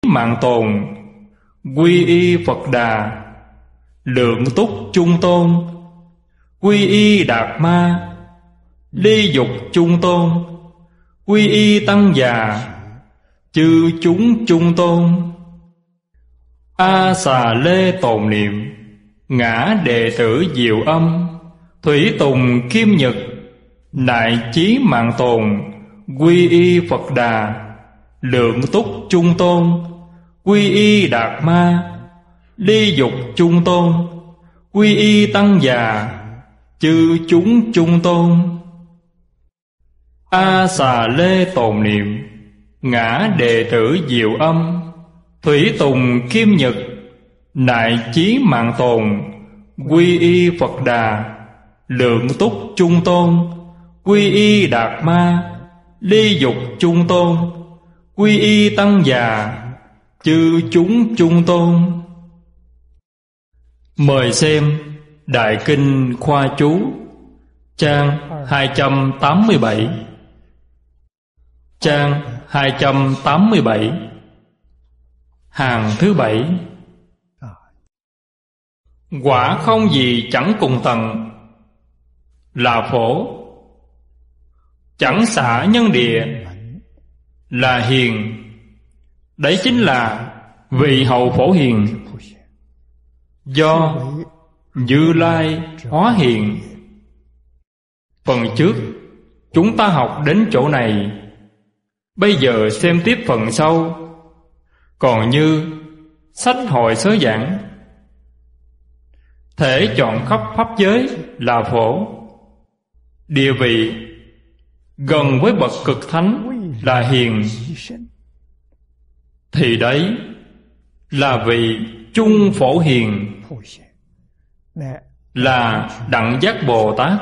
mạng tồn, quy y Phật Đà, lượng túc chung tôn, quy y Đạt Ma, ly dục chung tôn, quy y Tăng Già, chư chúng chung tôn. A Xà Lê tồn niệm, ngã đệ tử Diệu Âm, thủy tùng Kim Nhật, đại chí mạng tồn, quy y Phật Đà, lượng túc chung tôn, quy y Đạt Ma, ly dục chung tôn, quy y Tăng Già, chư chúng chung tôn. A Xà Lê tồn niệm, ngã đệ tử Diệu Âm, thủy tùng Kim Nhật, đại chí mạng tồn, quy y Phật Đà, lượng túc chung tôn, quy y Đạt Ma, ly dục chung tôn, quy y Tăng Già, chư chúng chung tôn. Mời xem Đại Kinh Khoa Chú, trang 287. Trang 287, hàng thứ 7. Quả không gì chẳng cùng tầng, là phổ. Chẳng xả nhân địa, là hiền. Đấy chính là vị hậu phổ hiền, do Như Lai hóa hiện. Phần trước chúng ta học đến chỗ này, bây giờ xem tiếp phần sau. Còn như sách hội sớ giảng, thể chọn khắp pháp giới là phổ. Địa vị gần với bậc cực thánh là hiền, thì đấy là vị chung phổ hiền, là Đẳng Giác Bồ Tát.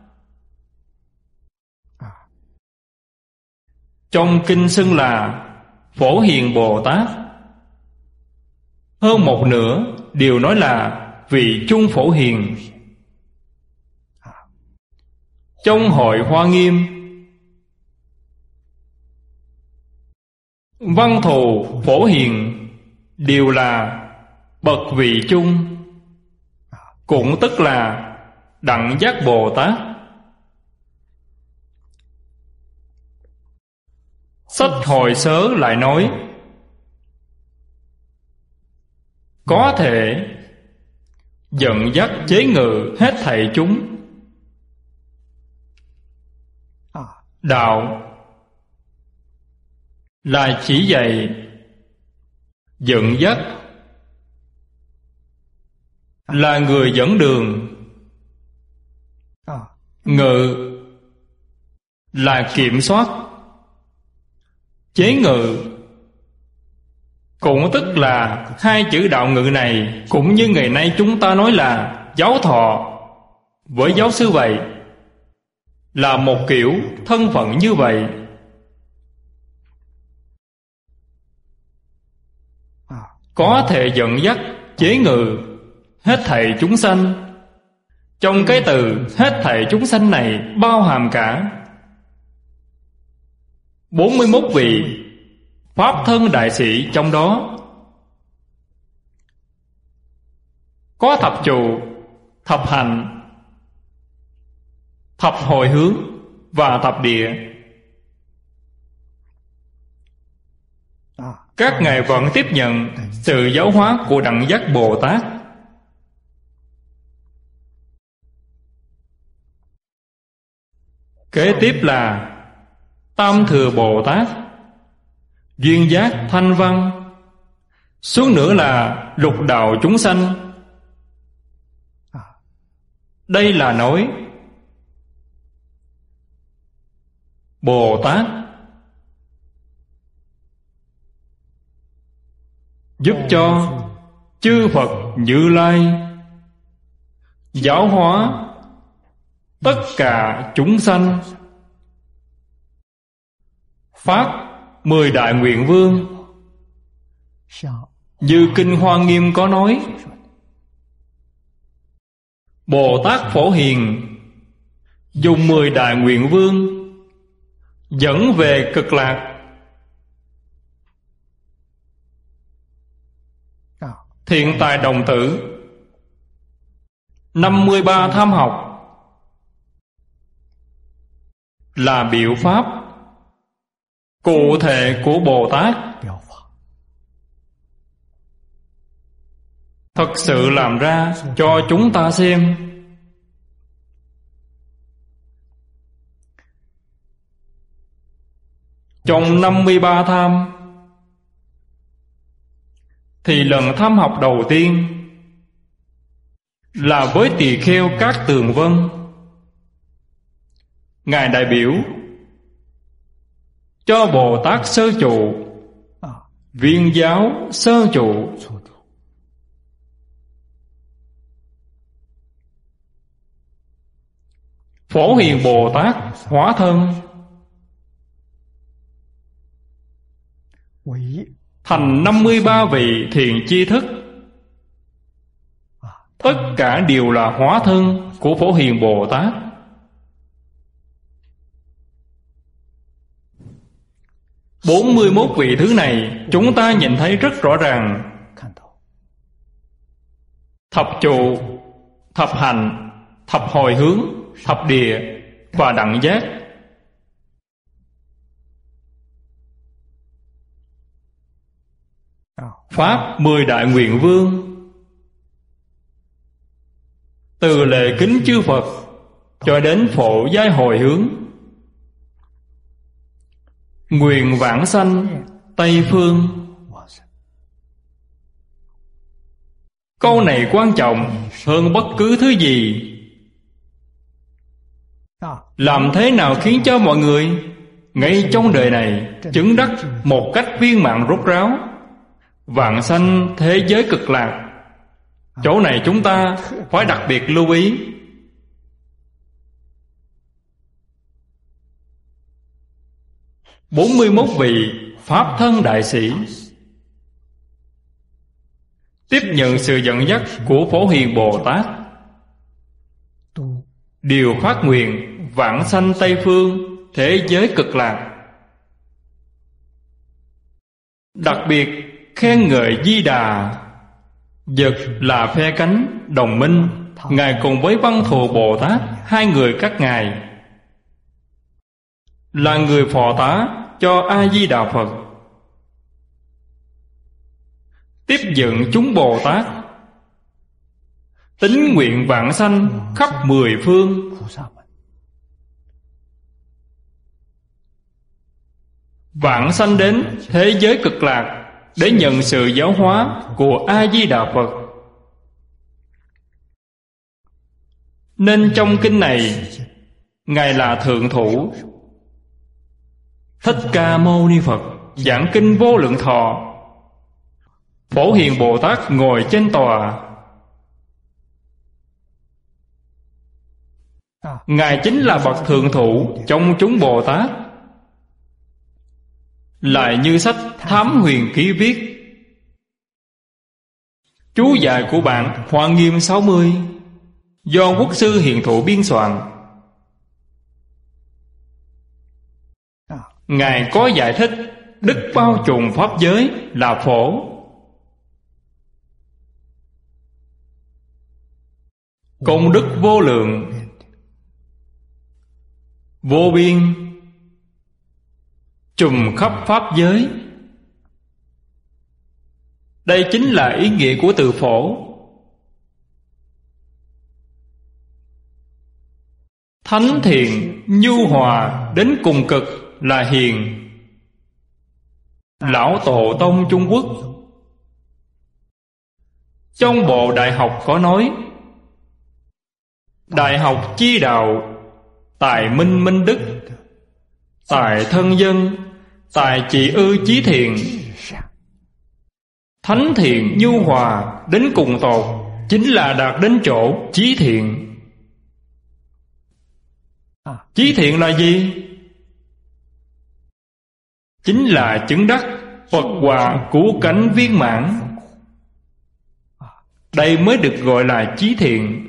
Trong kinh xưng là Phổ Hiền Bồ Tát. Hơn một nửa đều nói là vị chung phổ hiền. Trong hội Hoa Nghiêm, văn thù phổ hiền đều là bậc vị chung, cũng tức là Đẳng Giác Bồ Tát. Sách Hội Sớ lại nói, có thể dẫn dắt chế ngự hết thảy chúng. Đạo là chỉ dạy, dẫn dắt là người dẫn đường, ngự là kiểm soát, chế ngự cũng tức là hai chữ đạo ngự này, cũng như ngày nay chúng ta nói là giáo thọ với giáo sư vậy, là một kiểu thân phận như vậy. Có thể dẫn dắt, chế ngự hết thảy chúng sanh. Trong cái từ hết thảy chúng sanh này bao hàm cả 41 vị Pháp thân đại sĩ trong đó. Có thập trụ, thập hành, thập hồi hướng và thập địa. Các ngài vẫn tiếp nhận sự giáo hóa của Đẳng Giác Bồ Tát. Kế tiếp là Tam Thừa Bồ Tát, duyên giác thanh văn. Xuống nữa là lục đạo chúng sanh. Đây là nói Bồ Tát giúp cho chư Phật Như Lai giáo hóa tất cả chúng sanh, phát 10 đại nguyện vương. Như Kinh Hoa Nghiêm có nói, Bồ Tát Phổ Hiền dùng 10 đại nguyện vương dẫn về cực lạc. Thiện tài đồng tử, 53 tham học là biểu pháp cụ thể của Bồ Tát, thật sự làm ra cho chúng ta xem. Trong 53 tham thì lần tham học đầu tiên là với tỳ kheo Cát Tường Vân. Ngài đại biểu cho Bồ Tát Sơ Trụ, Viên Giáo Sơ Trụ. Phổ Hiền Bồ Tát hóa thân thành 53 vị thiện chi thức. Tất cả đều là hóa thân của Phổ Hiền Bồ Tát. Bốn mươi 41 vị thứ này chúng ta nhìn thấy rất rõ ràng. Thập trụ, thập hành, thập hồi hướng, thập địa và đẳng giác. Pháp 10 đại nguyện vương, từ lễ kính chư Phật cho đến phổ giai hồi hướng, nguyện vãng sanh Tây phương. Câu này quan trọng hơn bất cứ thứ gì. Làm thế nào khiến cho mọi người ngay trong đời này chứng đắc một cách viên mãn rốt ráo, vãng sanh thế giới cực lạc? Chỗ này chúng ta phải đặc biệt lưu ý. Bốn mươi 41 vị Pháp thân đại sĩ tiếp nhận sự dẫn dắt của Phổ Hiền Bồ Tát, đều phát nguyện vãng sanh Tây phương thế giới cực lạc. Đặc biệt khen ngợi Di Đà, vật là phe cánh đồng minh. Ngài cùng với Văn Thù Bồ Tát, hai người các ngài là người phò tá cho A Di Đà Phật, tiếp dẫn chúng Bồ Tát tín nguyện vãng sanh khắp 10 phương. Vãng sanh đến thế giới cực lạc để nhận sự giáo hóa của A Di Đà Phật. Nên trong kinh này, Ngài là thượng thủ. Thích Ca Mâu Ni Phật giảng kinh Vô Lượng Thọ, Phổ Hiền Bồ Tát ngồi trên tòa. Ngài chính là bậc thượng thủ trong chúng Bồ Tát. Lại như sách Thám Huyền Ký viết, chú giải của bản Hoa Nghiêm 60 do Quốc sư Hiền Thụ biên soạn. Ngài có giải thích đức bao trùm pháp giới là phổ, công đức vô lượng, vô biên, trùm khắp pháp giới. Đây chính là ý nghĩa của từ phổ. Thánh thiện nhu hòa đến cùng cực là hiền. Lão Tổ Tông Trung Quốc trong bộ Đại học có nói: Đại học chi đạo, tài minh minh đức, tài thân dân, tài trị ư chí thiện. Thánh thiện nhu hòa đến cùng tột chính là đạt đến chỗ chí thiện. Chí thiện là gì? Chính là chứng đắc Phật Hòa cứu cánh viên mãn. Đây mới được gọi là chí thiện.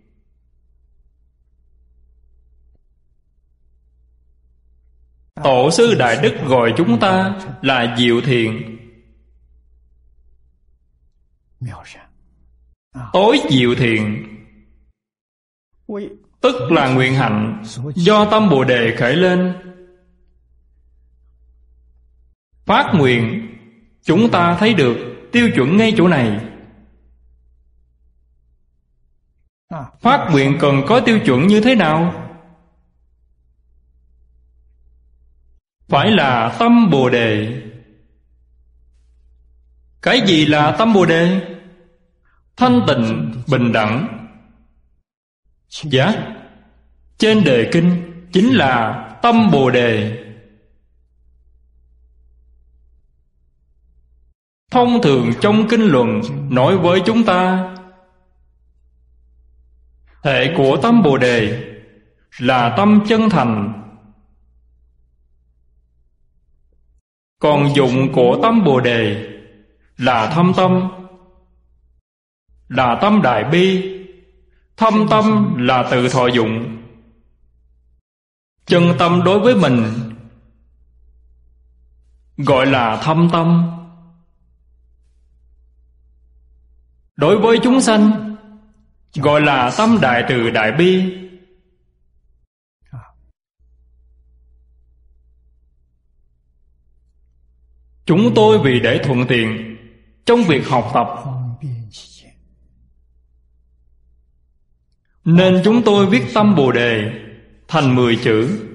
Tổ sư Đại Đức gọi chúng ta là diệu thiện. tối diệu thiện, tức là nguyện hạnh do tâm Bồ Đề khởi lên. Phát nguyện, chúng ta thấy được tiêu chuẩn ngay chỗ này. Phát nguyện cần có tiêu chuẩn như thế nào? Phải là tâm Bồ Đề. Cái gì là tâm Bồ Đề? Thanh tịnh, bình đẳng. Dạ, trên đề kinh chính là tâm Bồ Đề. Thông thường trong kinh luận nói với chúng ta, hệ của tâm Bồ Đề là tâm chân thành, còn dụng của tâm Bồ Đề là thâm tâm, là tâm đại bi. Thâm tâm là tự thọ dụng. Chân tâm đối với mình gọi là thâm tâm. Đối với chúng sanh gọi là tâm đại từ đại bi. Chúng tôi vì để thuận tiện trong việc học tập nên chúng tôi viết tâm Bồ Đề thành 10 chữ.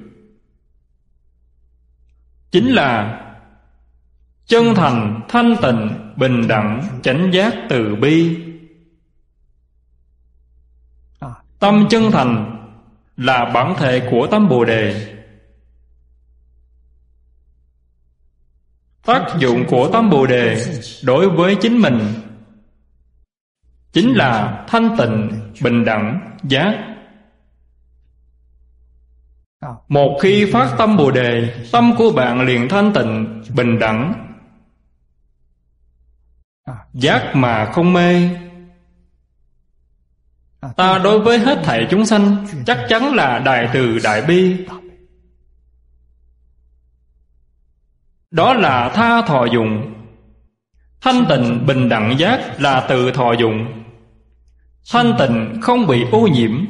Chính là chân thành, thanh tịnh, bình đẳng, chánh giác, từ bi. Tâm chân thành là bản thể của tâm Bồ Đề. Tác dụng của tâm Bồ Đề đối với chính mình chính là thanh tịnh, bình đẳng, giác. Một khi phát tâm Bồ Đề, tâm của bạn liền thanh tịnh, bình đẳng, giác mà không mê. Ta đối với hết thảy chúng sanh chắc chắn là đại từ đại bi. Đó là tha thọ dụng. Thanh tịnh bình đẳng giác là tự thọ dụng. Thanh tịnh không bị ô nhiễm,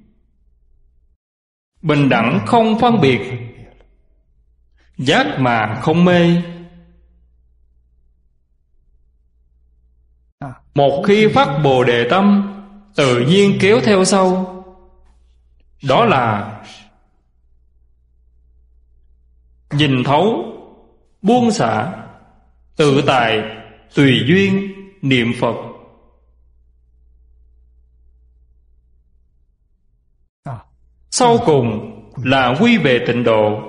bình đẳng không phân biệt, giác mà không mê. Một khi phát Bồ Đề tâm, tự nhiên kéo theo sau. Đó là nhìn thấu, buông xả, tự tại, tùy duyên, niệm Phật. Sau cùng là quy về tịnh độ.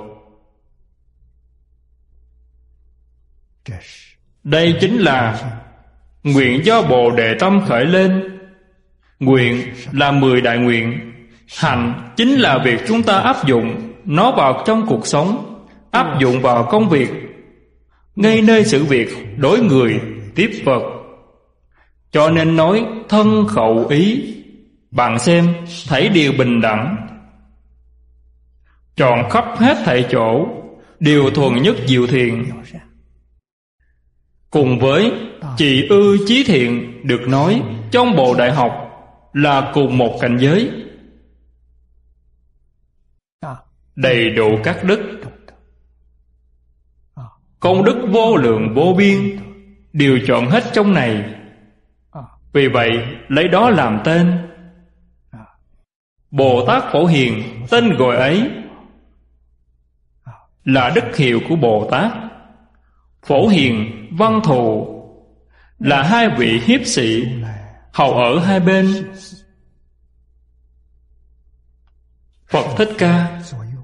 Đây chính là nguyện do Bồ Đề tâm khởi lên. Nguyện là 10 đại nguyện. Hành chính là việc chúng ta áp dụng nó vào trong cuộc sống, áp dụng vào công việc, ngay nơi sự việc, đối người, tiếp vật. Cho nên nói thân khẩu ý. Bạn xem, thấy điều bình đẳng, trọn khắp hết thảy chỗ, điều thuần nhất diệu thiện. Cùng với trì ư chí thiện được nói trong Bộ Đại Học là cùng một cảnh giới, đầy đủ các đức, công đức vô lượng vô biên, đều chọn hết trong này. Vì vậy lấy đó làm tên. Bồ Tát Phổ Hiền, tên gọi ấy là đức hiệu của Bồ Tát. Phổ Hiền, Văn Thù là hai vị hiếp sĩ hầu ở hai bên. Phật Thích Ca,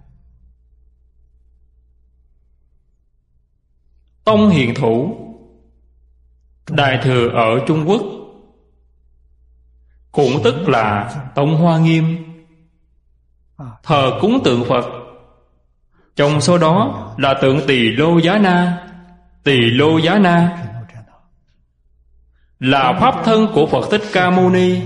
Tông Hiền Thủ, Đại Thừa ở Trung Quốc, cũng tức là Tông Hoa Nghiêm, thờ cúng tượng Phật. Trong số đó là tượng Tỳ Lô Giá Na. Tỳ Lô Giá Na là pháp thân của Phật Thích Ca Mâu Ni.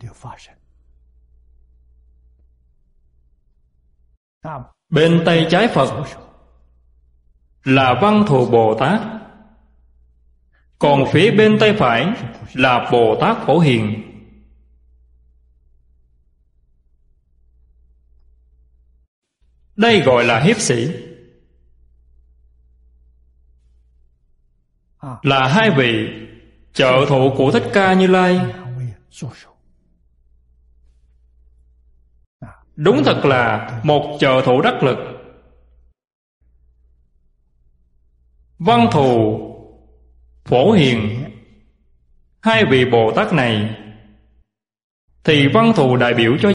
Bên tay trái Phật là Văn Thù Bồ Tát. Còn phía bên tay phải là Bồ Tát Phổ Hiền. Đây gọi là hiếp sĩ, là hai vị trợ thủ của Thích Ca Như Lai. Đúng thật là một trợ thủ đắc lực. Văn Thù, Phổ Hiền, hai vị Bồ Tát này thì Văn Thù đại biểu cho